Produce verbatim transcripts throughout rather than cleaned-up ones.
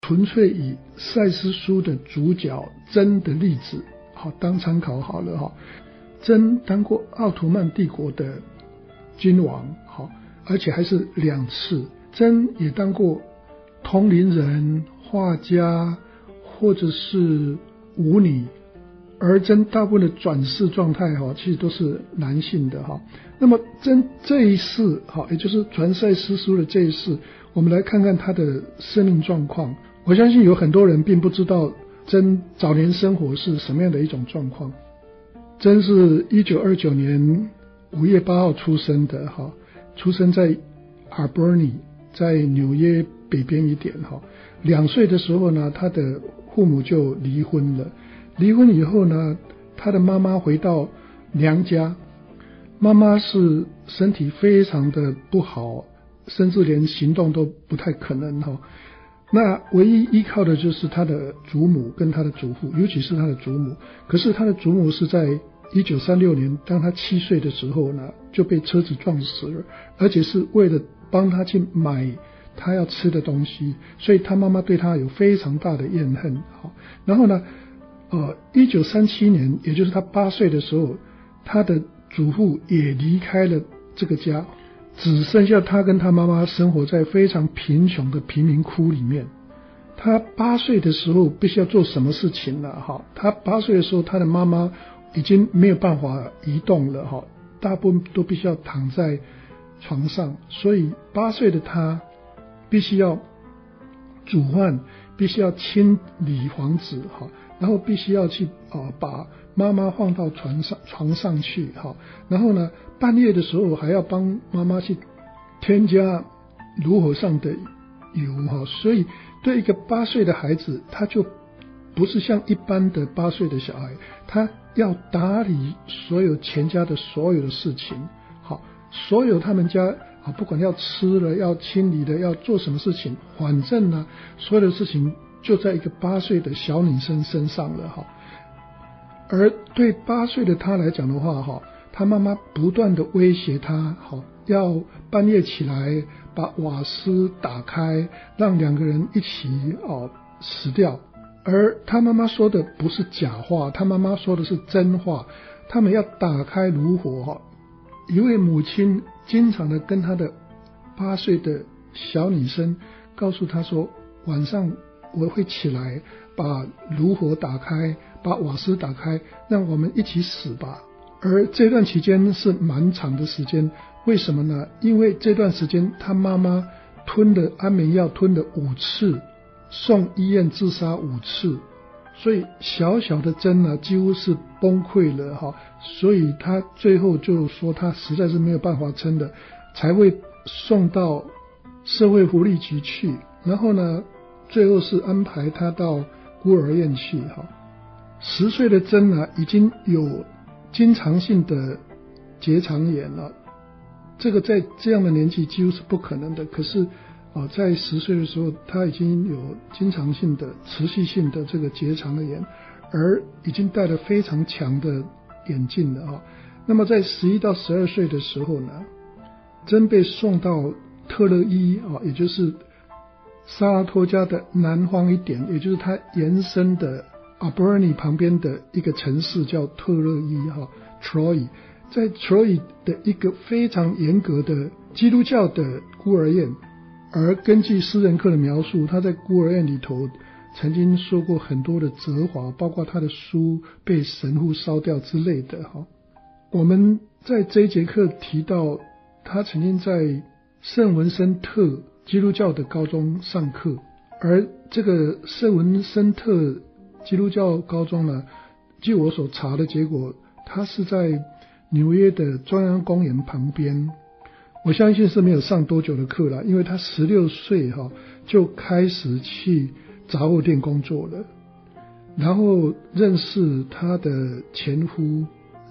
纯粹以赛斯书的主角珍的例子好当参考好了哈。珍当过奥图曼帝国的君王，好，而且还是两次。珍也当过通灵人、画家或者是舞女，而珍大部分的转世状态哈，其实都是男性的哈。那么珍这一世哈，也就是传赛斯书的这一世，我们来看看他的生命状况。我相信有很多人并不知道珍早年生活是什么样的一种状况。珍是一九二九年五月八号出生的哈，出生在 Albany， 在纽约北边一点哈。两岁的时候呢，他的父母就离婚了。离婚以后呢，他的妈妈回到娘家，妈妈是身体非常的不好，甚至连行动都不太可能哈。那唯一依靠的就是他的祖母跟他的祖父，尤其是他的祖母。可是他的祖母是在一九三六年，当他七岁的时候呢，就被车子撞死了，而且是为了帮他去买他要吃的东西，所以他妈妈对他有非常大的怨恨。好，然后呢，呃，一九三七年，也就是他八岁的时候，他的祖父也离开了这个家。只剩下他跟他妈妈生活在非常贫穷的贫民窟里面。他八岁的时候必须要做什么事情了哈？他八岁的时候，他的妈妈已经没有办法移动了哈，大部分都必须要躺在床上，所以八岁的他必须要煮饭，必须要清理房子哈，然后必须要去呃把妈妈放到床上床上去哈，然后呢，半夜的时候还要帮妈妈去添加炉火上的油哈，所以对一个八岁的孩子，他就不是像一般的八岁的小孩，他要打理所有全家的所有的事情，好，所有他们家啊，不管要吃了、要清理的、要做什么事情，反正呢，所有的事情就在一个八岁的小女生身上了哈。而对八岁的他来讲的话哈，他妈妈不断的威胁他，好，要半夜起来把瓦斯打开，让两个人一起哦死掉。而他妈妈说的不是假话，他妈妈说的是真话。他们要打开炉火哈，一位母亲经常的跟他的八岁的小女生告诉他说，晚上我会起来把炉火打开，把瓦斯打开，让我们一起死吧。而这段期间是蛮长的时间，为什么呢？因为这段时间他妈妈吞的安眠药吞了五次，送医院自杀五次，所以小小的珍呢几乎是崩溃了哈，所以他最后就说他实在是没有办法撑的，才会送到社会福利局去，然后呢最后是安排他到孤儿院去哈。十岁的珍呢已经有经常性的结肠炎了，这个在这样的年纪几乎是不可能的，可是啊，在十岁的时候他已经有经常性的持续性的这个结肠的炎，而已经戴了非常强的眼镜了啊。那么在十一到十二岁的时候呢，珍被送到特勒伊啊，也就是萨拉托加的南方一点，也就是它延伸的 Albany 旁边的一个城市叫特勒伊哈 Troy， 在 Troy 的一个非常严格的基督教的孤儿院，而根据斯人克的描述，他在孤儿院里头曾经受过很多的责罚，包括他的书被神父烧掉之类的哈。我们在这一节课提到，他曾经在圣文森特基督教的高中上课，而这个圣文森特基督教高中呢，据我所查的结果，它是在纽约的中央公园旁边。我相信是没有上多久的课了，因为他十六岁哈就开始去杂货店工作了，然后认识他的前夫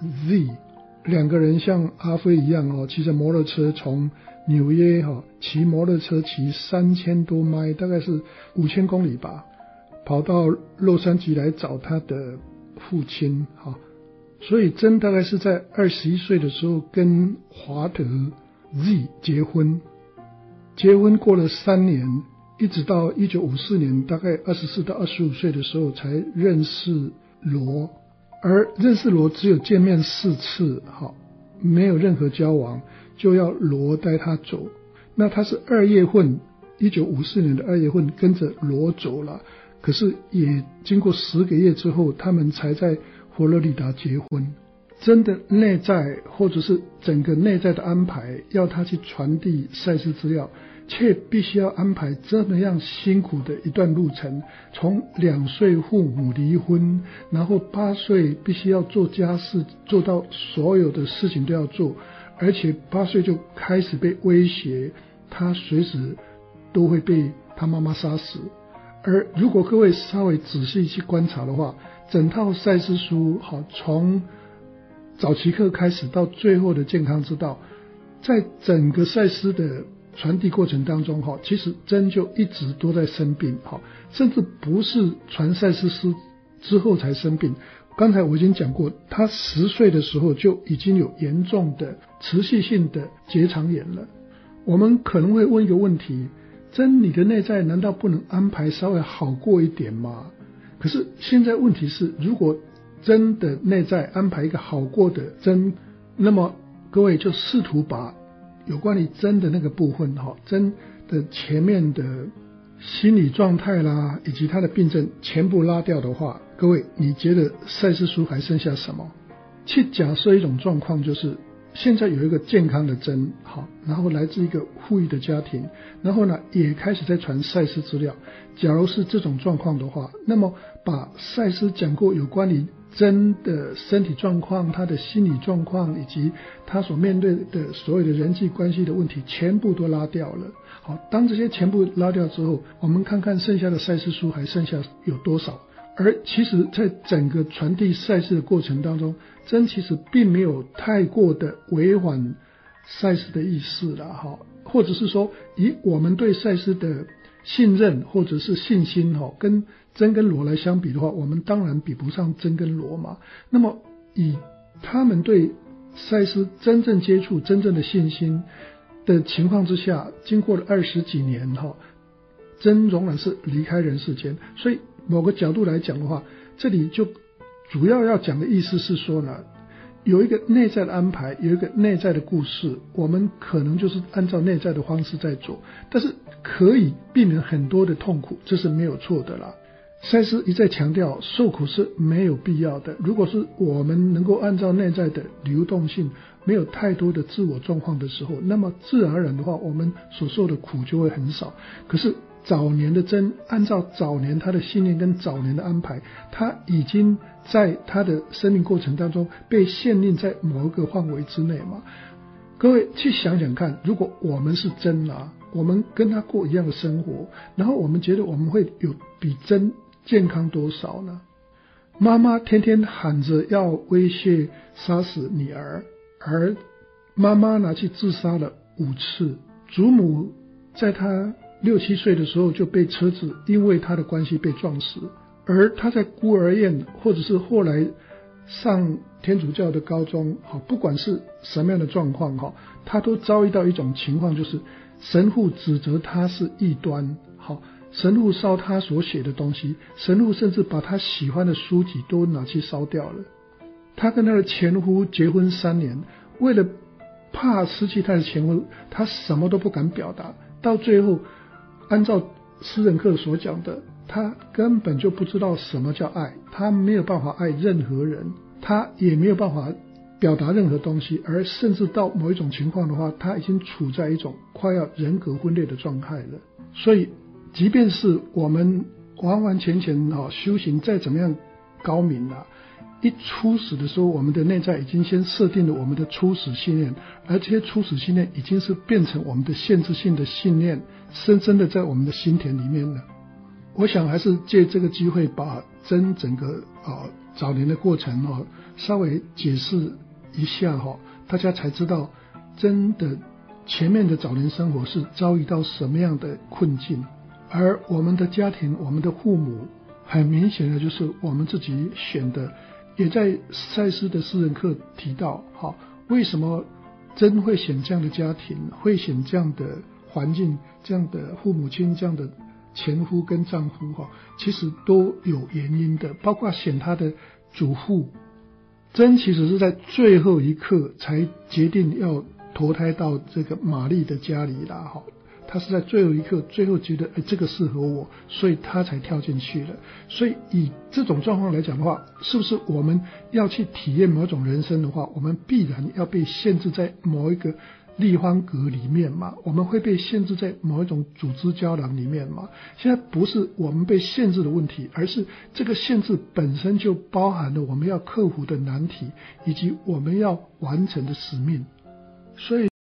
Z， 两个人像阿飞一样哦，骑着摩托车从纽约哈骑摩托车骑三千多迈，大概是五千公里吧，跑到洛杉矶来找他的父亲哈。所以珍大概是在二十一岁的时候跟华德 Z 结婚，结婚过了三年一直到一九五四年，大概二十四到二十五岁的时候才认识罗，而认识罗只有见面四次，好，没有任何交往，就要罗带他走。那他是二月份，一九五四年的二月份跟着罗走了，可是也经过十个月之后，他们才在佛罗里达结婚。真的内在或者是整个内在的安排，要他去传递赛斯资料，却必须要安排这么样辛苦的一段路程，从两岁父母离婚，然后八岁必须要做家事，做到所有的事情都要做，而且八岁就开始被威胁，他随时都会被他妈妈杀死。而如果各位稍微仔细去观察的话，整套赛斯书好，从早期课开始到最后的健康之道，在整个赛斯的传递过程当中，其实真就一直都在生病，甚至不是传赛斯书之后才生病。刚才我已经讲过，他十岁的时候就已经有严重的持续性的结肠炎了。我们可能会问一个问题，真你的内在难道不能安排稍微好过一点吗？可是现在问题是，如果真的内在安排一个好过的真，那么各位就试图把有关于真的那个部分，真的前面的心理状态啦，以及他的病症全部拉掉的话，各位你觉得赛斯书还剩下什么？去假设一种状况，就是现在有一个健康的真，好，然后来自一个富裕的家庭，然后呢也开始在传赛斯资料。假如是这种状况的话，那么把赛斯讲过有关于真的身体状况，他的心理状况，以及他所面对的所有的人际关系的问题全部都拉掉了。好，当这些全部拉掉之后，我们看看剩下的赛斯书还剩下有多少。而其实在整个传递赛斯的过程当中，真其实并没有太过的违反赛斯的意思啦，或者是说以我们对赛斯的信任或者是信心跟真跟罗来相比的话，我们当然比不上真跟罗嘛。那么以他们对赛斯真正接触真正的信心的情况之下，经过了二十几年，真仍然是离开人世间。所以某个角度来讲的话，这里就主要要讲的意思是说呢，有一个内在的安排，有一个内在的故事，我们可能就是按照内在的方式在做，但是可以避免很多的痛苦，这是没有错的啦。赛斯一再强调，受苦是没有必要的。如果是我们能够按照内在的流动性，没有太多的自我状况的时候，那么自然而然的话，我们所受的苦就会很少。可是早年的真，按照早年他的信念跟早年的安排，他已经在他的生命过程当中被限定在某一个范围之内嘛。各位去想想看，如果我们是真啊，我们跟他过一样的生活，然后我们觉得我们会有比真健康多少呢？妈妈天天喊着要威胁杀死女儿，而妈妈拿去自杀了五次。祖母在她六七岁的时候就被车子因为她的关系被撞死，而她在孤儿院或者是后来上天主教的高中，不管是什么样的状况，她都遭遇到一种情况，就是神父指责她是异端，神父烧他所写的东西，神父甚至把他喜欢的书籍都拿去烧掉了。他跟他的前夫结婚三年，为了怕失去他的前夫，他什么都不敢表达，到最后按照私人课所讲的，他根本就不知道什么叫爱，他没有办法爱任何人，他也没有办法表达任何东西，而甚至到某一种情况的话，他已经处在一种快要人格分裂的状态了。所以即便是我们完完全全、哦、修行再怎么样高明啊，一初始的时候，我们的内在已经先设定了我们的初始信念，而这些初始信念已经是变成我们的限制性的信念，深深的在我们的心田里面了。我想还是借这个机会把真整个、哦、早年的过程、哦、稍微解释一下、哦、大家才知道真的前面的早年生活是遭遇到什么样的困境。而我们的家庭，我们的父母，很明显的就是我们自己选的，也在赛斯的私人课提到，好，为什么真会选这样的家庭，会选这样的环境，这样的父母亲，这样的前夫跟丈夫哈，其实都有原因的，包括选她的祖父，真其实是在最后一刻才决定要投胎到这个玛丽的家里啦哈。他是在最后一刻，最后觉得哎这个适合我，所以他才跳进去了。所以以这种状况来讲的话，是不是我们要去体验某种人生的话，我们必然要被限制在某一个立方格里面嘛？我们会被限制在某一种组织胶囊里面嘛？现在不是我们被限制的问题，而是这个限制本身就包含了我们要克服的难题，以及我们要完成的使命。所以